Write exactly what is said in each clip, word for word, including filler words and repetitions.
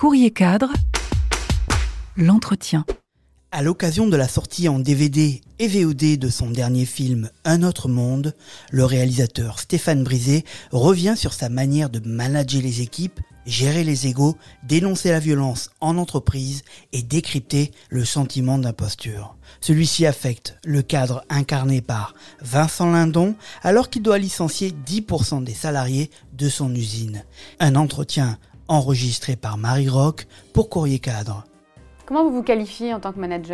Courrier Cadre, l'entretien. À l'occasion de la sortie en D V D et V O D de son dernier film Un autre monde, le réalisateur Stéphane Brisé revient sur sa manière de manager les équipes, gérer les égos, dénoncer la violence en entreprise et décrypter le sentiment d'imposture. Celui-ci affecte le cadre incarné par Vincent Lindon alors qu'il doit licencier dix pour cent des salariés de son usine. Un entretien enregistré par Marie Roch pour Courrier Cadre. Comment vous vous qualifiez en tant que manager ?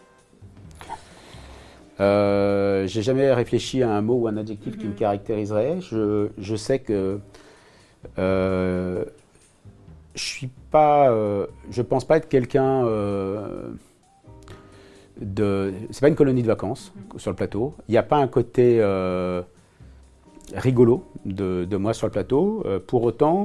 euh, J'ai jamais réfléchi à un mot ou un adjectif mmh. qui me caractériserait. Je, je sais que euh, je suis pas, euh, je pense pas être quelqu'un euh, de. C'est pas une colonie de vacances mmh. sur le plateau. Il n'y a pas un côté euh, rigolo de, de moi sur le plateau. Euh, pour autant.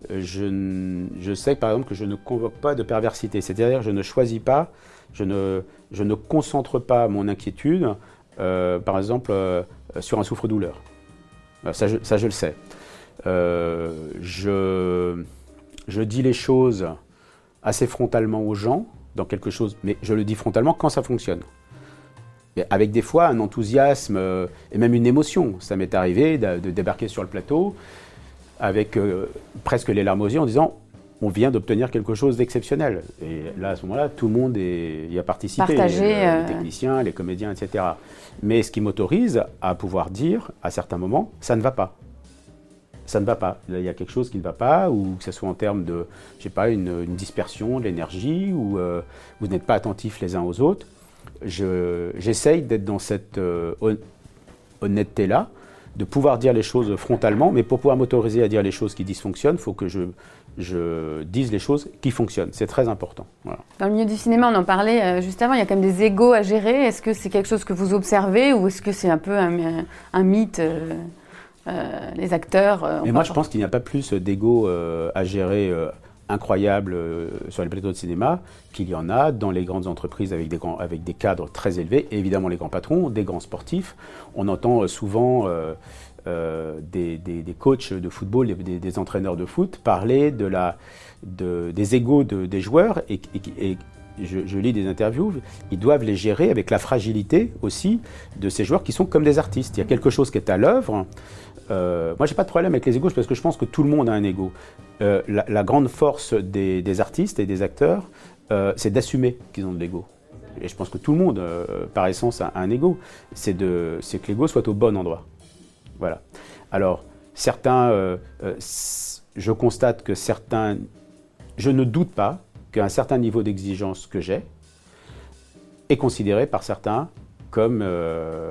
Je, je sais par exemple que je ne convoque pas de perversité, c'est-à-dire que je ne choisis pas, je ne, je ne concentre pas mon inquiétude, euh, par exemple, euh, sur un souffre-douleur. Ça je, ça, je le sais. Euh, je, je dis les choses assez frontalement aux gens, dans quelque chose, mais je le dis frontalement quand ça fonctionne. Et avec des fois un enthousiasme euh, et même une émotion. Ça m'est arrivé de, de débarquer sur le plateau avec euh, presque les larmes aux yeux en disant on vient d'obtenir quelque chose d'exceptionnel. Et là, à ce moment-là, tout le monde est, y a participé, Partagé, les, euh... les techniciens, les comédiens, et cetera. Mais ce qui m'autorise à pouvoir dire, à certains moments, ça ne va pas. Ça ne va pas. Il y a quelque chose qui ne va pas, ou que ce soit en termes de, je sais pas, une, une dispersion de l'énergie, ou euh, vous n'êtes pas attentifs les uns aux autres. Je, j'essaye d'être dans cette euh, honnêteté-là, de pouvoir dire les choses frontalement, mais pour pouvoir m'autoriser à dire les choses qui dysfonctionnent, il faut que je, je dise les choses qui fonctionnent. C'est très important. Voilà. Dans le milieu du cinéma, on en parlait euh, juste avant, il y a quand même des égos à gérer. Est-ce que c'est quelque chose que vous observez ou est-ce que c'est un peu un, un mythe euh, euh, les acteurs euh, Mais moi, je pense qu'il n'y a pas plus d'égos euh, à gérer euh, incroyables euh, sur les plateaux de cinéma qu'il y en a dans les grandes entreprises avec des, grands, avec des cadres très élevés, et évidemment les grands patrons, des grands sportifs. On entend euh, souvent euh, euh, des, des, des coachs de football, des, des entraîneurs de foot parler de la, de, des égos de, des joueurs et, et, et je, je lis des interviews, ils doivent les gérer avec la fragilité aussi de ces joueurs qui sont comme des artistes. Il y a quelque chose qui est à l'œuvre. Euh, moi, j'ai pas de problème avec les égos parce que je pense que tout le monde a un égo. Euh, la, la grande force des, des artistes et des acteurs, euh, c'est d'assumer qu'ils ont de l'ego. Et je pense que tout le monde, euh, par essence, a un égo. C'est, de, c'est que l'ego soit au bon endroit. Voilà. Alors, certains, euh, euh, je constate que certains, je ne doute pas qu'un certain niveau d'exigence que j'ai est considéré par certains comme euh,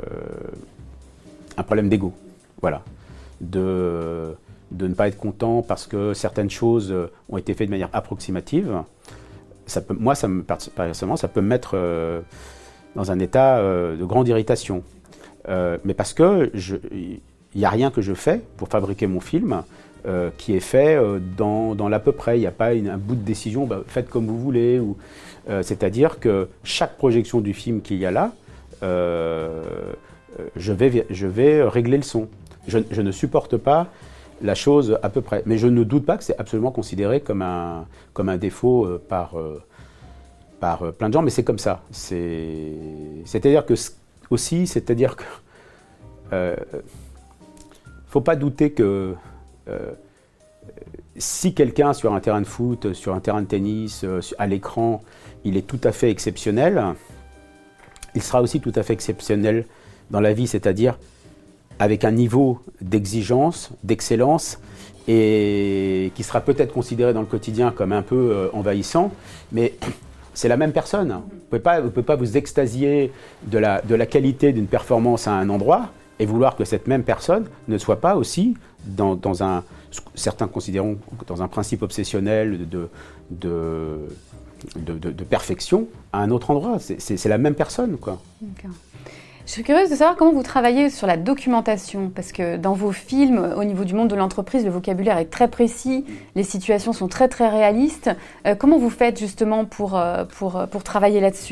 un problème d'ego. Voilà, de, de ne pas être content parce que certaines choses ont été faites de manière approximative. Ça peut, moi, ça me, personnellement, ça peut me mettre euh, dans un état euh, de grande irritation. Euh, mais parce que il n'y a rien que je fais pour fabriquer mon film euh, qui est fait euh, dans, dans l'à peu près. Il n'y a pas une, un bout de décision, bah, faites comme vous voulez. Ou, euh, c'est-à-dire que chaque projection du film qu'il y a là, euh, je vais, je vais régler le son. Je, je ne supporte pas la chose à peu près. Mais je ne doute pas que c'est absolument considéré comme un, comme un défaut euh, par, euh, par euh, plein de gens, mais c'est comme ça. C'est, c'est-à-dire que aussi, c'est-à-dire que euh, faut pas douter que euh, si quelqu'un sur un terrain de foot, sur un terrain de tennis, euh, à l'écran, il est tout à fait exceptionnel, il sera aussi tout à fait exceptionnel dans la vie, c'est-à-dire avec un niveau d'exigence, d'excellence, et qui sera peut-être considéré dans le quotidien comme un peu euh, envahissant, mais c'est la même personne. Vous ne pouvez pas, vous pouvez pas vous extasier de la, de la qualité d'une performance à un endroit et vouloir que cette même personne ne soit pas aussi dans, dans un, certains considérons dans un principe obsessionnel de, de, de, de, de perfection à un autre endroit. C'est, c'est, c'est la même personne, quoi. Okay. Je suis curieuse de savoir comment vous travaillez sur la documentation, parce que dans vos films, au niveau du monde de l'entreprise, le vocabulaire est très précis, les situations sont très très réalistes. Euh, comment vous faites justement pour, euh, pour, pour travailler là-dessus ?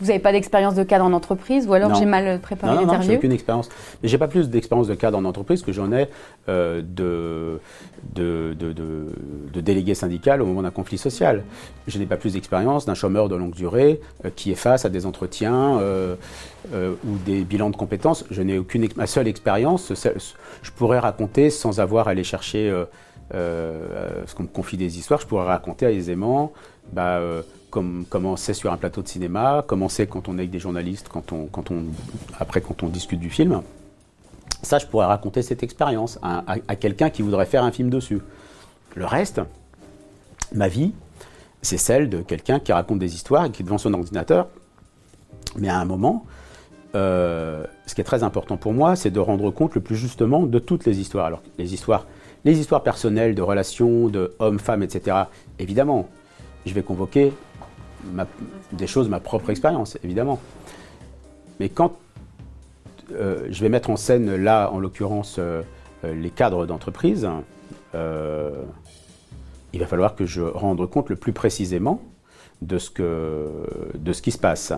Vous n'avez pas d'expérience de cadre en entreprise ou alors Non. j'ai mal préparé Non, non, non, l'interview? j'ai aucune expérience. Mais j'ai pas plus d'expérience de cadre en entreprise que j'en ai euh, de, de, de, de, de délégué syndical au moment d'un conflit social. Je n'ai pas plus d'expérience d'un chômeur de longue durée euh, qui est face à des entretiens euh, euh, ou des bilans de compétences. Je n'ai aucune. Ma seule expérience, je pourrais raconter sans avoir à aller chercher. Euh, euh, parce qu'on me confie des histoires, je pourrais raconter aisément. Bah, euh, Comme, comment c'est sur un plateau de cinéma, comment c'est quand on est avec des journalistes, quand on, quand on, après quand on discute du film. Ça, je pourrais raconter cette expérience à, à, à quelqu'un qui voudrait faire un film dessus. Le reste, ma vie, c'est celle de quelqu'un qui raconte des histoires et qui est devant son ordinateur. Mais à un moment, euh, ce qui est très important pour moi, c'est de rendre compte le plus justement de toutes les histoires. Alors, les histoires, les histoires personnelles, de relations, de hommes, femmes, et cetera, évidemment, je vais convoquer Ma, des choses, ma propre expérience, évidemment. Mais quand euh, je vais mettre en scène, là, en l'occurrence, euh, les cadres d'entreprise, euh, il va falloir que je rende compte le plus précisément de ce, que, de ce qui se passe.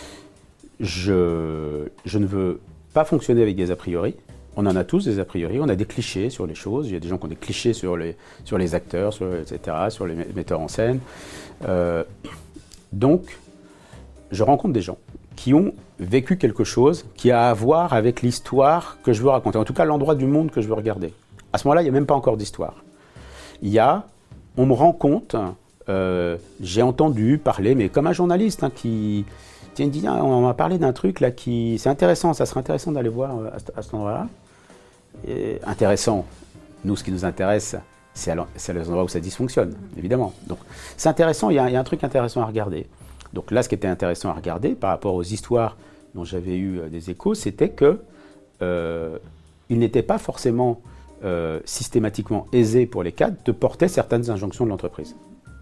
Je, je ne veux pas fonctionner avec des a priori. On en a tous des a priori, on a des clichés sur les choses. Il y a des gens qui ont des clichés sur les, sur les acteurs, sur, et cetera, sur les metteurs en scène. Euh, Donc, je rencontre des gens qui ont vécu quelque chose qui a à voir avec l'histoire que je veux raconter, en tout cas l'endroit du monde que je veux regarder. À ce moment-là, il n'y a même pas encore d'histoire. Il y a, on me rend compte, euh, j'ai entendu parler, mais comme un journaliste hein, qui, qui me dit, ah, on m'a parlé d'un truc là qui, c'est intéressant, ça serait intéressant d'aller voir à, à cet endroit-là. Et, intéressant, nous, ce qui nous intéresse, c'est à, c'est à les endroits où ça dysfonctionne, évidemment. Donc, c'est intéressant, il y, a, il y a un truc intéressant à regarder. Donc là, ce qui était intéressant à regarder par rapport aux histoires dont j'avais eu euh, des échos, c'était que euh, il n'était pas forcément euh, systématiquement aisé pour les cadres de porter certaines injonctions de l'entreprise.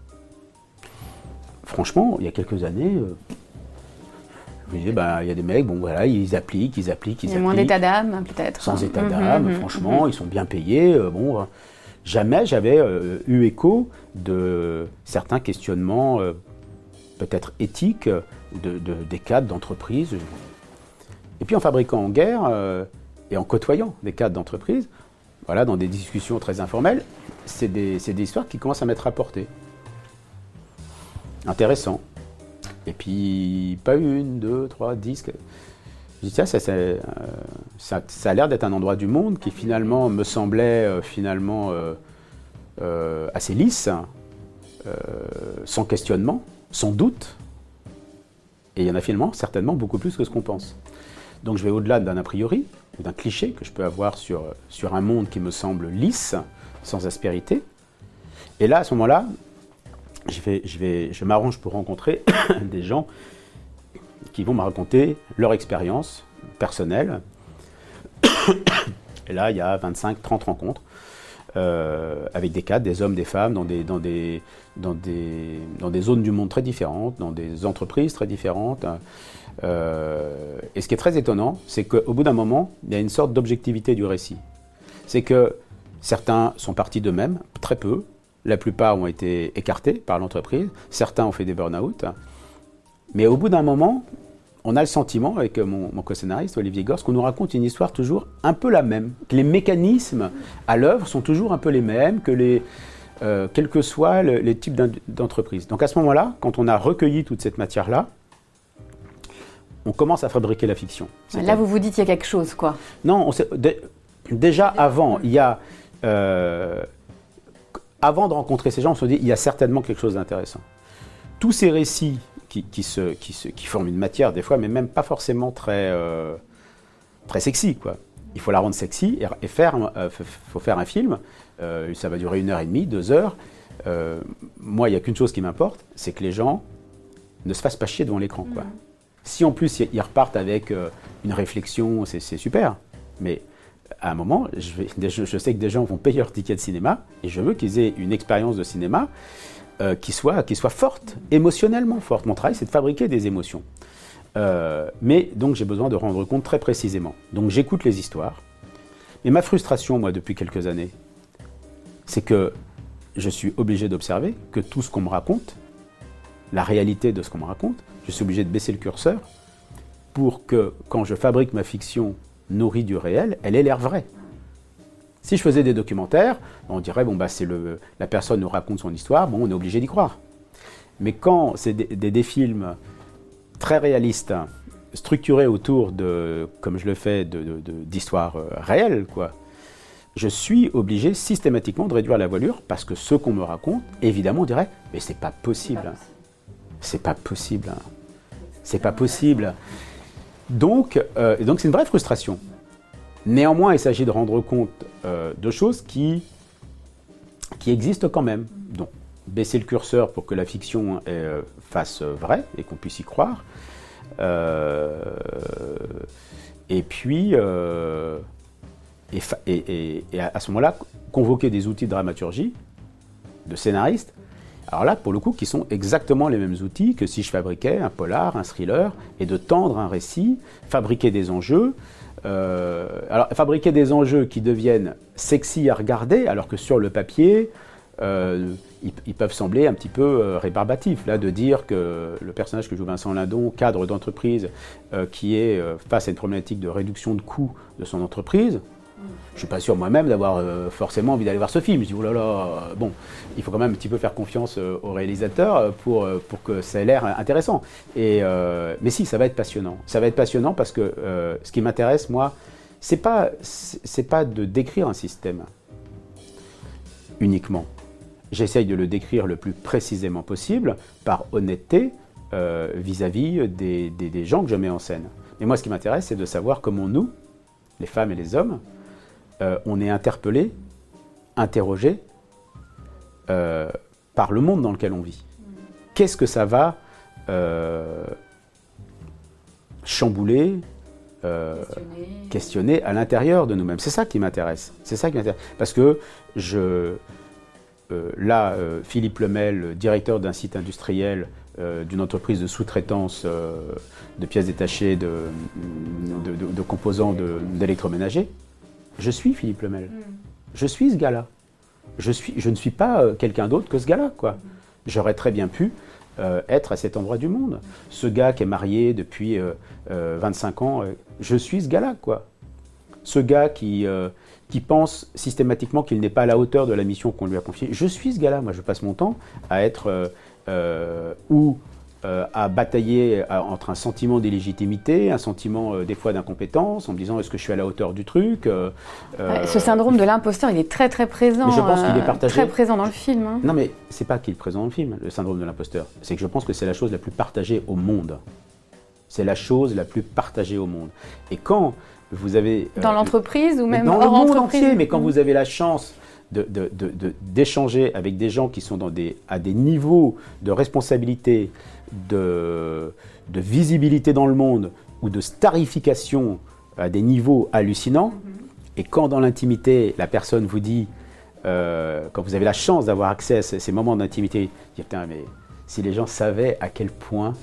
Franchement, il y a quelques années, euh, je me disais, ben, il y a des mecs, bon voilà, ils appliquent, ils appliquent, ils appliquent. Il y a moins d'état d'âme, peut-être. Sans état mmh, d'âme, mmh, franchement, mmh. ils sont bien payés, euh, bon... Euh, Jamais j'avais euh, eu écho de certains questionnements euh, peut-être éthiques de, de, des cadres d'entreprise. Et puis en fabriquant en guerre euh, et en côtoyant des cadres d'entreprise, voilà, dans des discussions très informelles, c'est des, c'est des histoires qui commencent à m'être rapportées. Intéressant. Et puis pas une, deux, trois, dix... Je dis, tiens, ça, ça, euh, ça, ça a l'air d'être un endroit du monde qui finalement me semblait euh, finalement euh, euh, assez lisse, euh, sans questionnement, sans doute. Et il y en a finalement certainement beaucoup plus que ce qu'on pense. Donc je vais au-delà d'un a priori, ou d'un cliché que je peux avoir sur, sur un monde qui me semble lisse, sans aspérité. Et là, à ce moment-là, je, vais, je, vais, je m'arrange pour rencontrer des gens qui vont me raconter leur expérience personnelle. Et là, il y a vingt-cinq trente rencontres euh, avec des cadres, des hommes, des femmes, dans des, dans, des, dans, des, dans des zones du monde très différentes, dans des entreprises très différentes. Euh, et ce qui est très étonnant, c'est qu'au bout d'un moment, il y a une sorte d'objectivité du récit. C'est que certains sont partis d'eux-mêmes, très peu. La plupart ont été écartés par l'entreprise. Certains ont fait des burn-out. Mais au bout d'un moment, on a le sentiment, avec mon, mon co-scénariste Olivier Gors, qu'on nous raconte une histoire toujours un peu la même, que les mécanismes à l'œuvre sont toujours un peu les mêmes, que les, euh, quels que soient le, les types d'entreprises. Donc à ce moment-là, quand on a recueilli toute cette matière-là, on commence à fabriquer la fiction. Là, vous vous dites qu'il y a quelque chose, quoi. Non, on sait, d- déjà avant, il y a... Euh, avant de rencontrer ces gens, on se dit il y a certainement quelque chose d'intéressant. Tous ces récits Qui, qui, se, qui, se, qui forment une matière des fois, mais même pas forcément très, euh, très sexy, quoi. Il faut la rendre sexy et, et faire, euh, faut faire un film. Euh, ça va durer une heure et demie, deux heures. Euh, moi, il n'y a qu'une chose qui m'importe, c'est que les gens ne se fassent pas chier devant l'écran, quoi. Mmh. Si en plus ils repartent avec euh, une réflexion, c'est, c'est super. Mais à un moment, je, vais, je, je sais que des gens vont payer leur ticket de cinéma et je veux qu'ils aient une expérience de cinéma Euh, qui soit, qui soit forte, émotionnellement forte. Mon travail, c'est de fabriquer des émotions. Euh, mais donc, j'ai besoin de rendre compte très précisément. Donc, j'écoute les histoires. Mais ma frustration, moi, depuis quelques années, c'est que je suis obligé d'observer que tout ce qu'on me raconte la réalité de ce qu'on me raconte, je suis obligé de baisser le curseur pour que, quand je fabrique ma fiction nourrie du réel, elle ait l'air vraie. Si je faisais des documentaires, on dirait, bon, bah, c'est le, la personne nous raconte son histoire, bon, on est obligé d'y croire. Mais quand c'est des, des, des films très réalistes, structurés autour de, comme je le fais, de, de, de, d'histoires euh, réelles, quoi, je suis obligé systématiquement de réduire la voilure parce que ce qu'on me raconte, évidemment, on dirait, mais c'est pas possible. C'est pas possible. Hein. C'est pas possible. Donc, euh, donc c'est une vraie frustration. Néanmoins, il s'agit de rendre compte euh, de choses qui, qui existent quand même. Donc, baisser le curseur pour que la fiction euh, fasse vrai et qu'on puisse y croire. Euh, et puis, euh, et, et, et, et à ce moment-là, convoquer des outils de dramaturgie, de scénariste, alors là, pour le coup, qui sont exactement les mêmes outils que si je fabriquais un polar, un thriller, et de tendre un récit, fabriquer des enjeux. Euh, alors, fabriquer des enjeux qui deviennent sexy à regarder, alors que sur le papier, euh, ils, ils peuvent sembler un petit peu euh, rébarbatifs. Là, de dire que le personnage que joue Vincent Lindon, cadre d'entreprise, euh, qui est euh, face à une problématique de réduction de coûts de son entreprise, je ne suis pas sûr moi-même d'avoir euh, forcément envie d'aller voir ce film. Je dis, oh là là, euh, bon, il faut quand même un petit peu faire confiance euh, au réalisateur pour, euh, pour que ça ait l'air intéressant. Et, euh, mais si, ça va être passionnant. Ça va être passionnant parce que euh, ce qui m'intéresse, moi, c'est pas, c'est pas de décrire un système uniquement. J'essaye de le décrire le plus précisément possible, par honnêteté, euh, vis-à-vis des, des, des gens que je mets en scène. Mais moi, ce qui m'intéresse, c'est de savoir comment nous, les femmes et les hommes, Euh, on est interpellé, interrogé euh, par le monde dans lequel on vit. Qu'est-ce que ça va euh, chambouler, euh, questionner. questionner à l'intérieur de nous-mêmes? C'est ça qui m'intéresse. C'est ça qui m'intéresse. Parce que je, euh, là, euh, Philippe Lemel, directeur d'un site industriel, euh, d'une entreprise de sous-traitance euh, de pièces détachées, de, de, de, de composants de, d'électroménager. Je suis Philippe Lemel. Mm. Je suis ce gars-là. Je, suis, je ne suis pas euh, quelqu'un d'autre que ce gars-là, quoi. Mm. J'aurais très bien pu euh, être à cet endroit du monde. Ce gars qui est marié depuis euh, euh, vingt-cinq ans, euh, je suis ce gars-là, quoi. Ce gars qui, euh, qui pense systématiquement qu'il n'est pas à la hauteur de la mission qu'on lui a confiée, je suis ce gars-là. Moi, je passe mon temps à être euh, euh, ou Euh, à batailler à, entre un sentiment d'illégitimité, un sentiment euh, des fois d'incompétence, en me disant est-ce que je suis à la hauteur du truc euh, euh, Ce syndrome de l'imposteur, il est très très présent. Mais je pense qu'il est partagé. Très présent dans le film. Hein. Non mais c'est pas qu'il est présent dans le film, le syndrome de l'imposteur. C'est que je pense que c'est la chose la plus partagée au monde. C'est la chose la plus partagée au monde. Et quand vous avez... Dans euh, l'entreprise ou même dans hors le monde entreprise. entier, mais quand mmh. vous avez la chance de, de, de, de, d'échanger avec des gens qui sont dans des, à des niveaux de responsabilité, De, de visibilité dans le monde ou de starification à des niveaux hallucinants, mm-hmm. et quand dans l'intimité, la personne vous dit, euh, quand vous avez la chance d'avoir accès à ces, ces moments d'intimité, dire, putain, mais si les gens savaient à quel point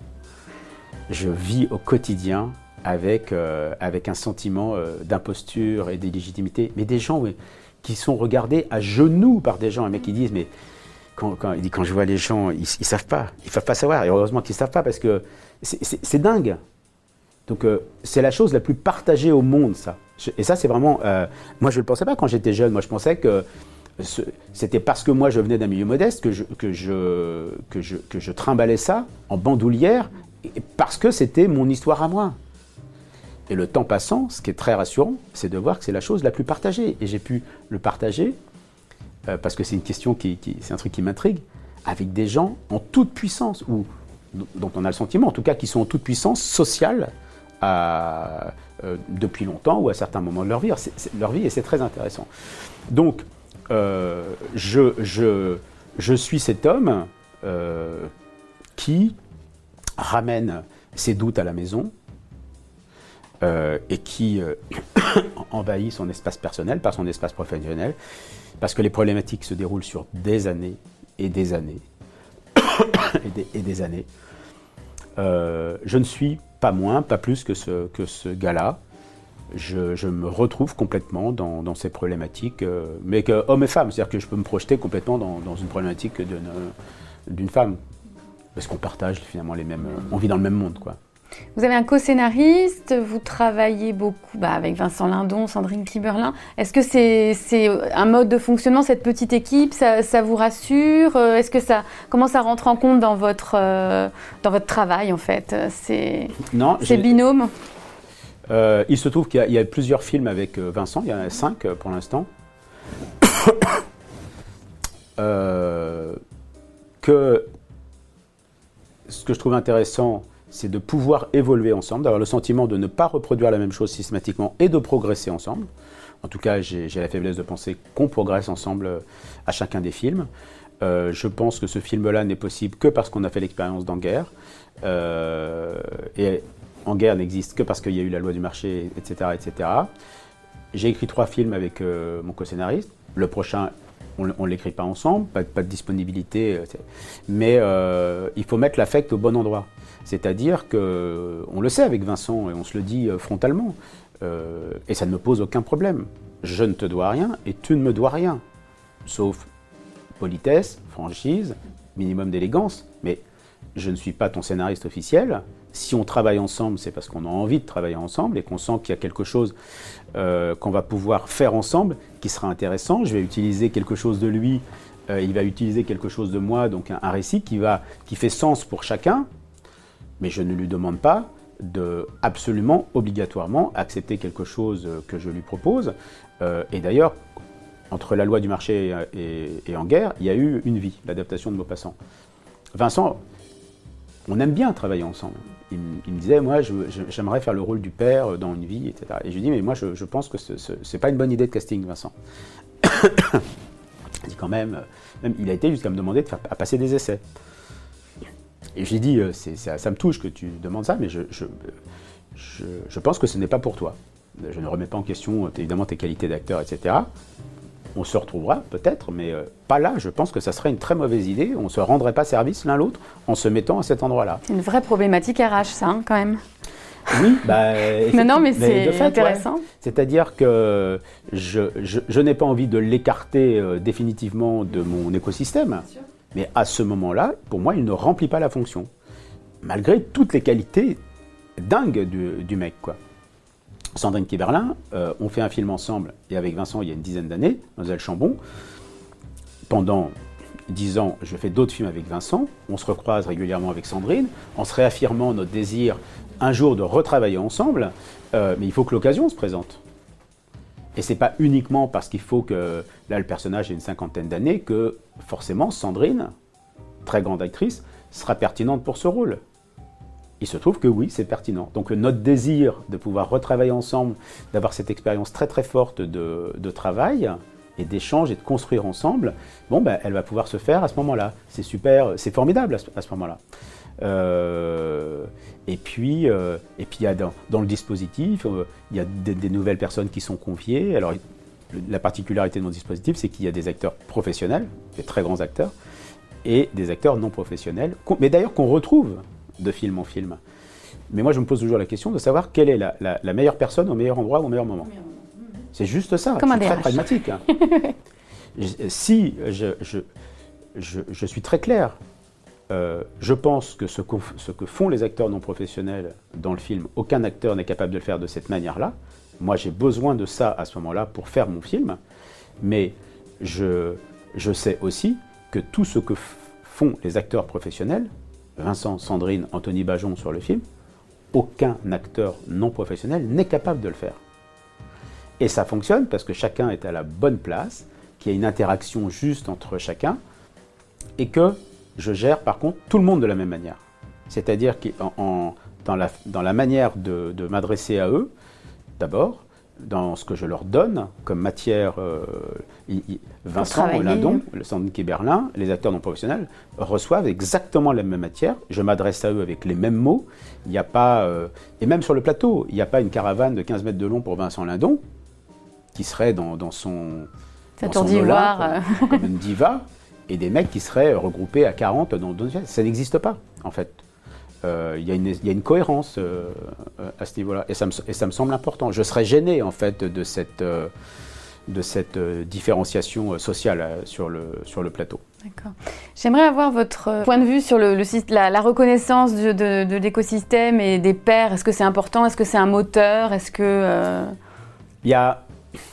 je vis au quotidien avec, euh, avec un sentiment euh, d'imposture et d'illégitimité, mais des gens oui, qui sont regardés à genoux par des gens, un mec qui disent, mais Quand, quand, il dit, quand je vois les gens, ils ne savent pas, ils ne savent pas savoir, et heureusement qu'ils ne savent pas, parce que c'est, c'est, c'est dingue. Donc euh, c'est la chose la plus partagée au monde, ça. Je, et ça, c'est vraiment... Euh, moi, je ne le pensais pas quand j'étais jeune. Moi, je pensais que ce, c'était parce que moi, je venais d'un milieu modeste que je, que je, que je, que je trimballais ça en bandoulière, et parce que c'était mon histoire à moi. Et le temps passant, ce qui est très rassurant, c'est de voir que c'est la chose la plus partagée. Et j'ai pu le partager... Euh, parce que c'est une question qui, qui c'est un truc qui m'intrigue, avec des gens en toute puissance, ou dont on a le sentiment, en tout cas, qui sont en toute puissance sociale à, euh, depuis longtemps ou à certains moments de leur vie. C'est, c'est, leur vie et c'est très intéressant. Donc, euh, je, je, je suis cet homme euh, qui ramène ses doutes à la maison euh, et qui euh, envahit son espace personnel par son espace professionnel. Parce que les problématiques se déroulent sur des années et des années et, des, et des années. Euh, je ne suis pas moins, pas plus que ce, que ce gars-là. Je, je me retrouve complètement dans, dans ces problématiques, euh, mais que hommes et femmes, c'est-à-dire que je peux me projeter complètement dans, dans une problématique d'une, d'une femme. parce qu'on partage finalement les mêmes, on vit dans le même monde, quoi. Vous avez un co-scénariste, vous travaillez beaucoup bah, avec Vincent Lindon, Sandrine Kiberlin. Est-ce que c'est, c'est un mode de fonctionnement, cette petite équipe, ça, ça vous rassure? Est-ce que ça, comment ça rentre en compte dans votre, euh, dans votre travail en fait, ces, non, ces binômes? euh, Il se trouve qu'il y a, il y a plusieurs films avec Vincent, il y en a cinq pour l'instant. euh, que ce que je trouve intéressant, c'est de pouvoir évoluer ensemble, d'avoir le sentiment de ne pas reproduire la même chose systématiquement et de progresser ensemble. En tout cas, j'ai, j'ai la faiblesse de penser qu'on progresse ensemble à chacun des films. Euh, je pense que ce film-là n'est possible que parce qu'on a fait l'expérience d'En-Guerre. Euh, et En-Guerre n'existe que parce qu'il y a eu la loi du marché, et cetera, et cetera. J'ai écrit trois films avec euh, mon co-scénariste. Le prochain, on ne l'écrit pas ensemble, pas, pas de disponibilité. Mais euh, il faut mettre l'affect au bon endroit. C'est-à-dire qu'on le sait avec Vincent et on se le dit frontalement, euh, et ça ne me pose aucun problème. Je ne te dois rien et tu ne me dois rien, sauf politesse, franchise, minimum d'élégance, mais je ne suis pas ton scénariste officiel. Si on travaille ensemble, c'est parce qu'on a envie de travailler ensemble et qu'on sent qu'il y a quelque chose euh, qu'on va pouvoir faire ensemble qui sera intéressant. Je vais utiliser quelque chose de lui, euh, il va utiliser quelque chose de moi, donc un, un récit qui, va, qui fait sens pour chacun. Mais je ne lui demande pas de absolument, obligatoirement, accepter quelque chose que je lui propose. Euh, et d'ailleurs, entre La loi du marché et, et, et En-Guerre, il y a eu une vie, l'adaptation de Maupassant. Vincent, on aime bien travailler ensemble. Il, il me disait, moi, je, je, j'aimerais faire le rôle du père dans Une vie, et cetera. Et je lui dis, mais moi, je, je pense que ce n'est pas une bonne idée de casting, Vincent. Il dit quand même, même, il a été jusqu'à me demander de faire, à passer des essais. Et j'ai dit, c'est, c'est, ça me touche que tu demandes ça, mais je, je, je, je pense que ce n'est pas pour toi. Je ne remets pas en question, évidemment, tes qualités d'acteur, et cetera. On se retrouvera peut-être, mais euh, pas là. Je pense que ça serait une très mauvaise idée. On ne se rendrait pas service l'un l'autre en se mettant à cet endroit-là. C'est une vraie problématique R H, ça, hein, quand même. Oui, bah, non, non, mais, mais c'est fait, intéressant. Ouais. C'est-à-dire que je, je, je n'ai pas envie de l'écarter euh, définitivement de mon écosystème. Bien sûr. Mais à ce moment-là, pour moi, il ne remplit pas la fonction. Malgré toutes les qualités dingues du, du mec, quoi. Sandrine Kiberlin, euh, on fait un film ensemble, et avec Vincent, il y a une dizaine d'années, Mademoiselle Chambon. Pendant dix ans, je fais d'autres films avec Vincent. On se recroise régulièrement avec Sandrine, en se réaffirmant notre désir un jour de retravailler ensemble. Euh, mais il faut que l'occasion se présente. Et c'est pas uniquement parce qu'il faut que, là, le personnage ait une cinquantaine d'années, que forcément, Sandrine, très grande actrice, sera pertinente pour ce rôle. Il se trouve que oui, c'est pertinent. Donc notre désir de pouvoir retravailler ensemble, d'avoir cette expérience très très forte de, de travail et d'échange et de construire ensemble, bon, ben, elle va pouvoir se faire à ce moment-là. C'est super, c'est formidable à ce, à ce moment-là. Euh, et puis, euh, et puis il y a dans, dans le dispositif, euh, il y a des, des nouvelles personnes qui sont confiées. Alors, la particularité de mon dispositif, c'est qu'il y a des acteurs professionnels, des très grands acteurs, et des acteurs non professionnels, mais d'ailleurs qu'on retrouve de film en film. Mais moi, je me pose toujours la question de savoir quelle est la, la, la meilleure personne au meilleur endroit, au meilleur moment. C'est juste ça. Comme je un suis très D R H. pragmatique. Hein. Si je, je, je, je suis très clair, euh, je pense que ce, que ce que font les acteurs non professionnels dans le film, aucun acteur n'est capable de le faire de cette manière-là. Moi, j'ai besoin de ça à ce moment-là pour faire mon film. Mais je, je sais aussi que tout ce que f- font les acteurs professionnels, Vincent, Sandrine, Anthony Bajon sur le film, aucun acteur non professionnel n'est capable de le faire. Et ça fonctionne parce que chacun est à la bonne place, qu'il y a une interaction juste entre chacun, et que je gère par contre tout le monde de la même manière. C'est-à-dire que en, dans, la, dans la manière de, de m'adresser à eux, d'abord, dans ce que je leur donne comme matière, euh, y, y, Vincent Lindon, le Sandrine Kiberlin, les acteurs non professionnels reçoivent exactement la même matière. Je m'adresse à eux avec les mêmes mots. Il n'y a pas, euh, et même sur le plateau, il n'y a pas une caravane de quinze mètres de long pour Vincent Lindon qui serait dans, dans son, dans son Olympe, comme, comme une diva, et des mecs qui seraient regroupés à quarante dans d'autres. Ça n'existe pas, en fait. Il euh, y, y a une cohérence euh, à ce niveau-là, et ça, me, et ça me semble important. Je serais gêné, en fait, de cette, euh, de cette euh, différenciation sociale euh, sur, le, sur le plateau. D'accord. J'aimerais avoir votre point de vue sur le, le, la, la reconnaissance de, de, de l'écosystème et des pairs. Est-ce que c'est important? Est-ce que c'est un moteur? Est-ce que... Euh... Il y a...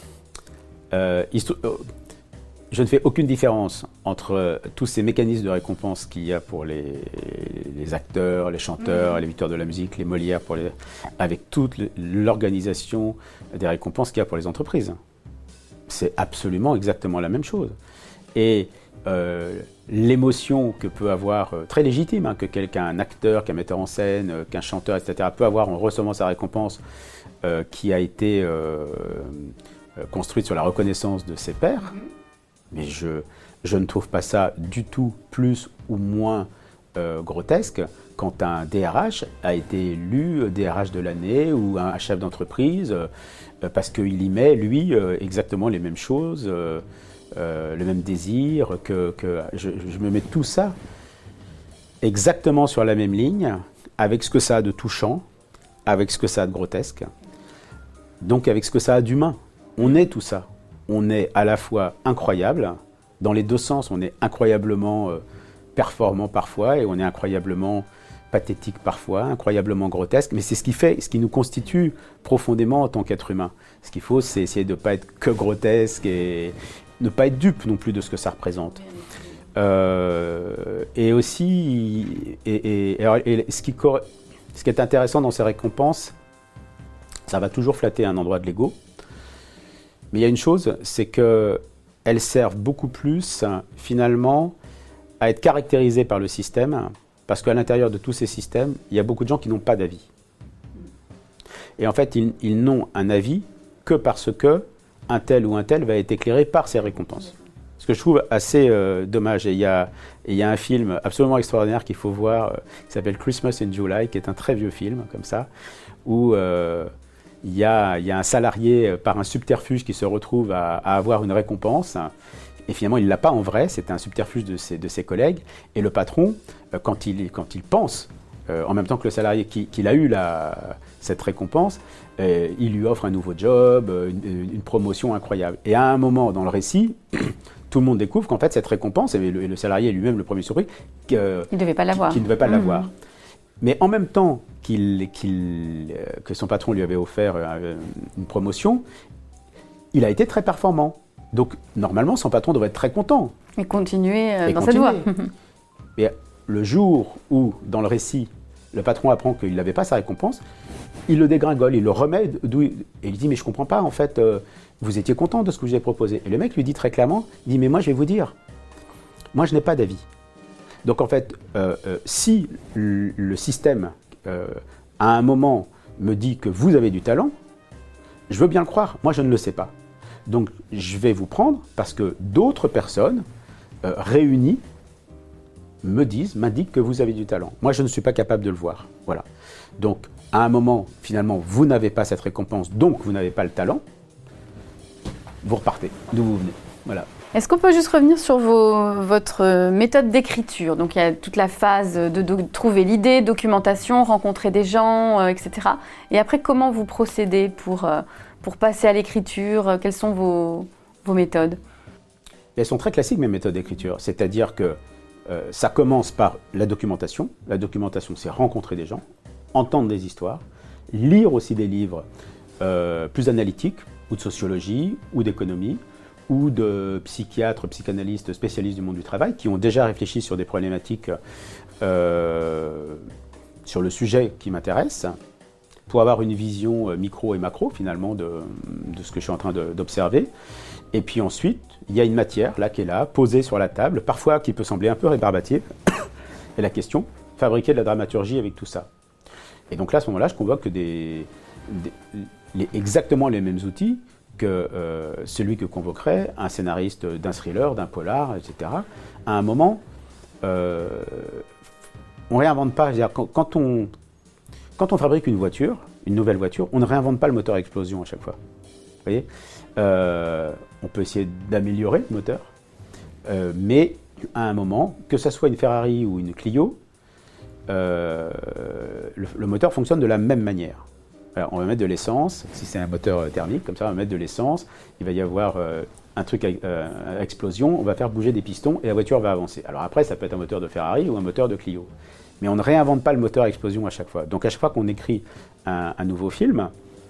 Euh, je ne fais aucune différence entre tous ces mécanismes de récompense qu'il y a pour les, les acteurs, les chanteurs, mmh. les victoires de la musique, les Molières, pour les, avec toute l'organisation des récompenses qu'il y a pour les entreprises. C'est absolument exactement la même chose. Et euh, l'émotion que peut avoir, euh, très légitime, hein, que quelqu'un, un acteur, qu'un metteur en scène, euh, qu'un chanteur, et cetera, peut avoir en recevant sa récompense euh, qui a été euh, euh, construite sur la reconnaissance de ses pairs. Mmh. Mais je, je ne trouve pas ça du tout plus ou moins euh, grotesque quand un D R H a été élu D R H de l'année ou un chef d'entreprise euh, parce qu'il y met, lui, euh, exactement les mêmes choses, euh, euh, le même désir, que, que je, je me mets tout ça exactement sur la même ligne, avec ce que ça a de touchant, avec ce que ça a de grotesque, donc avec ce que ça a d'humain. On est tout ça. On est à la fois incroyable, dans les deux sens, on est incroyablement euh, performant parfois et on est incroyablement pathétique parfois, incroyablement grotesque, mais c'est ce qui fait, ce qui nous constitue profondément en tant qu'être humain. Ce qu'il faut, c'est essayer de ne pas être que grotesque et ne pas être dupe non plus de ce que ça représente. Euh, et aussi, et, et, et, et ce, qui, ce qui est intéressant dans ces récompenses, ça va toujours flatter un endroit de l'ego. Mais il y a une chose, c'est qu'elles servent beaucoup plus, finalement, à être caractérisées par le système, parce qu'à l'intérieur de tous ces systèmes, il y a beaucoup de gens qui n'ont pas d'avis. Et en fait, ils, ils n'ont un avis que parce que un tel ou un tel va être éclairé par ces récompenses. Ce que je trouve assez euh, dommage. Et il y a, et il y a un film absolument extraordinaire qu'il faut voir, euh, qui s'appelle Christmas in July, qui est un très vieux film, comme ça, où... Euh, Il y, a, il y a un salarié, par un subterfuge, qui se retrouve à, à avoir une récompense. Et finalement, il ne l'a pas en vrai, c'est un subterfuge de ses, de ses collègues. Et le patron, quand il, quand il pense, euh, en même temps que le salarié, qu'il, qu'il a eu la, cette récompense, euh, il lui offre un nouveau job, une, une promotion incroyable. Et à un moment dans le récit, tout le monde découvre qu'en fait, cette récompense, et le, et le salarié lui-même, le premier surpris, euh, il ne devait pas l'avoir. Qu'il ne devait pas mmh. l'avoir. Mais en même temps qu'il, qu'il, euh, que son patron lui avait offert euh, une promotion, il a été très performant. Donc, normalement, son patron devrait être très content. Et continuer euh, et dans continuer. cette voie. Mais le jour où, dans le récit, le patron apprend qu'il n'avait pas sa récompense, il le dégringole, il le remet d'où il... Et il dit, mais je ne comprends pas, en fait, euh, vous étiez content de ce que je vous ai proposé. Et le mec lui dit très clairement, il dit, mais moi, je vais vous dire, moi, je n'ai pas d'avis. Donc en fait, euh, euh, si le, le système, euh, à un moment, me dit que vous avez du talent, je veux bien le croire, moi je ne le sais pas. Donc je vais vous prendre parce que d'autres personnes euh, réunies me disent, m'indiquent que vous avez du talent. Moi je ne suis pas capable de le voir. Voilà. Donc à un moment, finalement, vous n'avez pas cette récompense, donc vous n'avez pas le talent, vous repartez d'où vous venez. Voilà. Est-ce qu'on peut juste revenir sur vos, votre méthode d'écriture? Donc il y a toute la phase de, de trouver l'idée, documentation, rencontrer des gens, euh, et cetera. Et après, comment vous procédez pour, euh, pour passer à l'écriture? Quelles sont vos, vos méthodes? Elles sont très classiques, mes méthodes d'écriture. C'est-à-dire que euh, ça commence par la documentation. La documentation, c'est rencontrer des gens, entendre des histoires, lire aussi des livres euh, plus analytiques, ou de sociologie, ou d'économie, ou de psychiatres, psychanalystes, spécialistes du monde du travail, qui ont déjà réfléchi sur des problématiques euh, sur le sujet qui m'intéresse, pour avoir une vision micro et macro, finalement, de, de ce que je suis en train de, d'observer. Et puis ensuite, il y a une matière, là, qui est là, posée sur la table, parfois qui peut sembler un peu rébarbative. Et la question, fabriquer de la dramaturgie avec tout ça. Et donc là, à ce moment-là, je convoque des, des, les, exactement les mêmes outils que euh, celui que convoquerait un scénariste d'un thriller, d'un polar, et cetera. À un moment, euh, on ne réinvente pas. C'est-à-dire, quand, quand, on, quand on fabrique une voiture, une nouvelle voiture, on ne réinvente pas le moteur à explosion à chaque fois. Vous voyez, euh, on peut essayer d'améliorer le moteur, euh, mais à un moment, que ce soit une Ferrari ou une Clio, euh, le, le moteur fonctionne de la même manière. Alors, on va mettre de l'essence, si c'est un moteur thermique, comme ça, on va mettre de l'essence, il va y avoir euh, un truc à, euh, à explosion, on va faire bouger des pistons et la voiture va avancer. Alors après, ça peut être un moteur de Ferrari ou un moteur de Clio. Mais on ne réinvente pas le moteur à explosion à chaque fois. Donc à chaque fois qu'on écrit un, un nouveau film,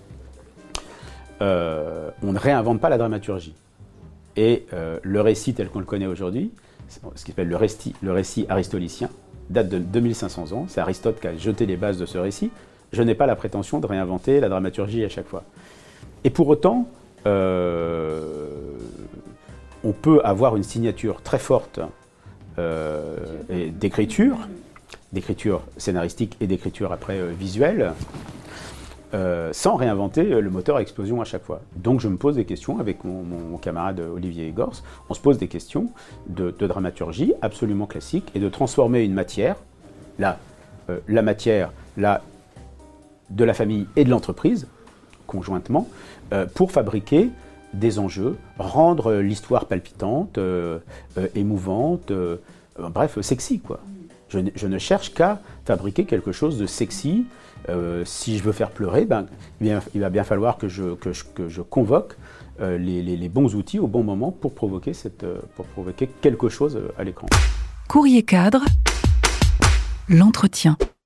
euh, on ne réinvente pas la dramaturgie. Et euh, le récit tel qu'on le connaît aujourd'hui, ce qui s'appelle le récit, le récit aristotélicien, date de deux mille cinq cents ans, c'est Aristote qui a jeté les bases de ce récit. Je n'ai pas la prétention de réinventer la dramaturgie à chaque fois. Et pour autant, euh, on peut avoir une signature très forte euh, et d'écriture, d'écriture scénaristique et d'écriture après euh, visuelle, euh, sans réinventer le moteur à explosion à chaque fois. Donc je me pose des questions avec mon, mon camarade Olivier Gors, on se pose des questions de, de dramaturgie absolument classique et de transformer une matière, là, euh, la matière, là, de la famille et de l'entreprise, conjointement, euh, pour fabriquer des enjeux, rendre l'histoire palpitante, euh, euh, émouvante, euh, bref, sexy, quoi. Je, je ne cherche qu'à fabriquer quelque chose de sexy. Euh, si je veux faire pleurer, ben, bien, il va bien falloir que je, que je, que je convoque euh, les, les, les bons outils au bon moment pour provoquer, cette, pour provoquer quelque chose à l'écran. Courrier Cadre, l'entretien.